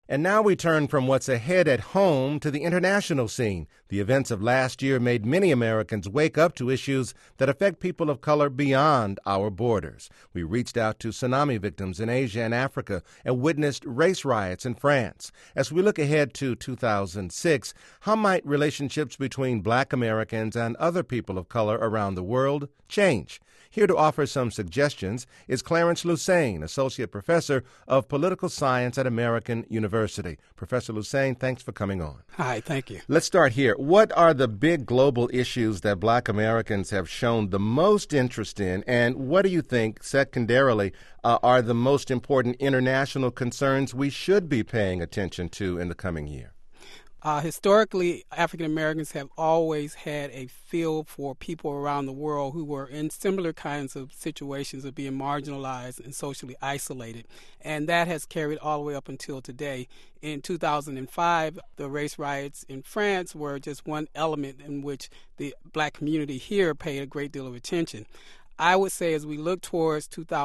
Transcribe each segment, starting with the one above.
And now we turn from what's ahead at home to the international scene. The events of last year made many Americans wake up to issues that affect people of color beyond our borders. We reached out to tsunami victims in Asia and Africa and witnessed race riots in France. As we look ahead to 2006, how might relationships between Black Americans and other people of color around the world change? Here to offer some suggestions is Clarence Lusane, Associate Professor of Political Science at American University. Professor Lusane, thanks for coming on. Hi, thank you. Let's start here. What are the big global issues that Black Americans have shown the most interest in, and what do you think, secondarily, are the most important international concerns we should be paying attention to in the coming year? Historically, African Americans have always had a feel for people around the world who were in similar kinds of situations of being marginalized and socially isolated. And that has carried all the way up until today. In 2005, the race riots in France were just one element in which the Black community here paid a great deal of attention. I would say as we look towards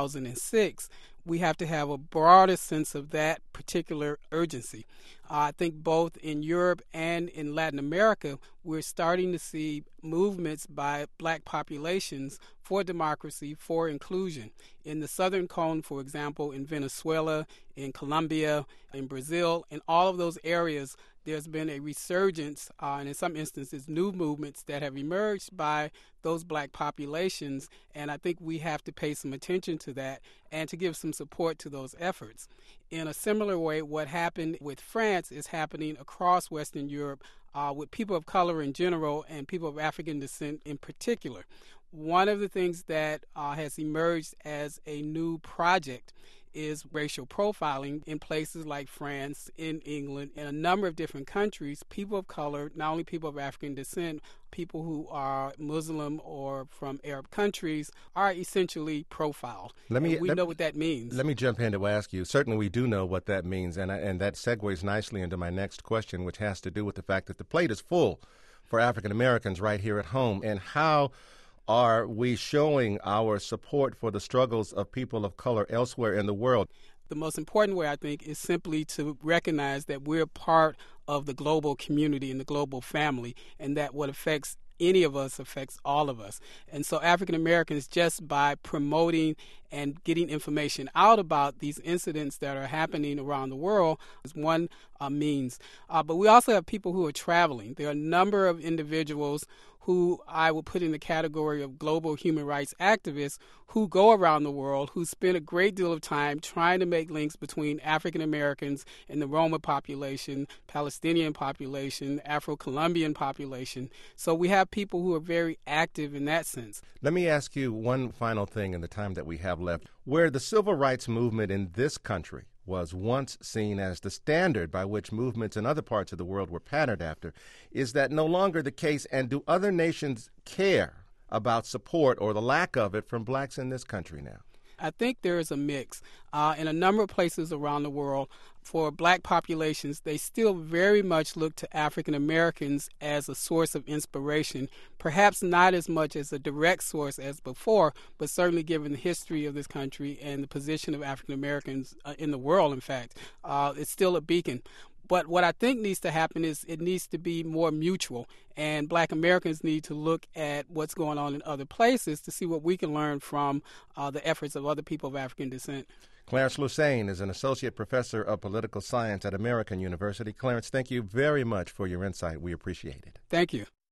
2006, we have to have a broader sense of that particular urgency. I think both in Europe and in Latin America, we're starting to see movements by Black populations for democracy, for inclusion. In the Southern Cone, for example, in Venezuela, in Colombia, in Brazil, in all of those areas, there's been a resurgence, and in some instances, new movements that have emerged by those Black populations, and I think we have to pay some attention to that and to give some support to those efforts. In a similar way, what happened with France is happening across Western Europe with people of color in general and people of African descent in particular. One of the things that has emerged as a new project is racial profiling in places like France, in England, in a number of different countries. People of color, not only people of African descent, people who are Muslim or from Arab countries, are essentially profiled. We know what that means. Let me jump in to ask you. Certainly we do know what that means, and that segues nicely into my next question, which has to do with the fact that the plate is full for African Americans right here at home, and how are we showing our support for the struggles of people of color elsewhere in the world? The most important way, I think, is simply to recognize that we're part of the global community and the global family, and that what affects any of us affects all of us. And so African Americans, just by promoting and getting information out about these incidents that are happening around the world is one means. But we also have people who are traveling. There are a number of individuals who I would put in the category of global human rights activists who go around the world, who spend a great deal of time trying to make links between African Americans and the Roma population, Palestinian population, Afro-Colombian population. So we have people who are very active in that sense. Let me ask you one final thing in the time that we have left. Where the civil rights movement in this country was once seen as the standard by which movements in other parts of the world were patterned after, is that no longer the case? And do other nations care about support or the lack of it from blacks in this country now? I think there is a mix. In a number of places around the world, for Black populations, they still very much look to African Americans as a source of inspiration, perhaps not as much as a direct source as before, but certainly given the history of this country and the position of African Americans in the world, in fact, it's still a beacon. But what I think needs to happen is it needs to be more mutual, and Black Americans need to look at what's going on in other places to see what we can learn from the efforts of other people of African descent. Clarence Lusane is an Associate Professor of Political Science at American University. Clarence, thank you very much for your insight. We appreciate it. Thank you.